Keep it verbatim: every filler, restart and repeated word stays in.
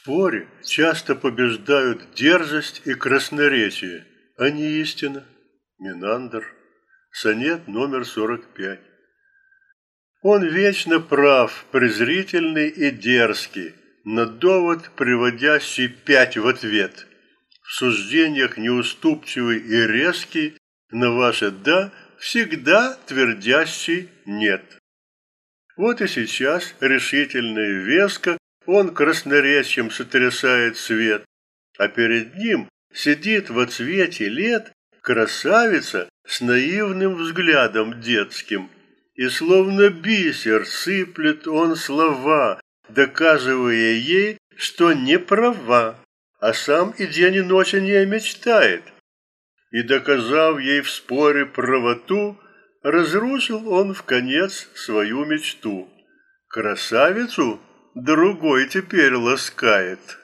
споре часто побеждают дерзость и красноречие, а не истина. Менандр. Сонет номер сорок пять. Он вечно прав, презрительный и дерзкий, на довод, приводящий пять в ответ. В суждениях неуступчивый и резкий, на ваше «да» всегда твердящий «нет». Вот и сейчас решительно и веско он красноречием сотрясает свет, а перед ним сидит во цвете лет красавица с наивным взглядом детским, и словно бисер сыплет он слова, доказывая ей, что не права, а сам и день и ночь о ней мечтает. И, доказав ей в споре правоту, разрушил он вконец свою мечту. Красавицу другой теперь ласкает.